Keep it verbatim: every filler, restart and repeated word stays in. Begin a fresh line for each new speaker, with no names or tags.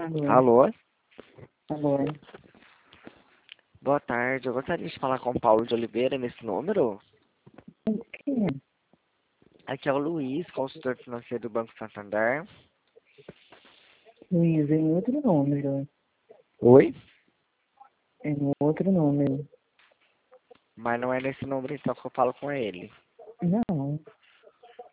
Alô,
Alô?
alô.
Boa tarde. Eu gostaria de falar com o Paulo de Oliveira nesse número.
Quem é?
Aqui é o Luiz, consultor financeiro do Banco Santander.
Luiz, é em outro número.
Oi?
É em outro número.
Mas não é nesse número então que eu falo com ele.
Não.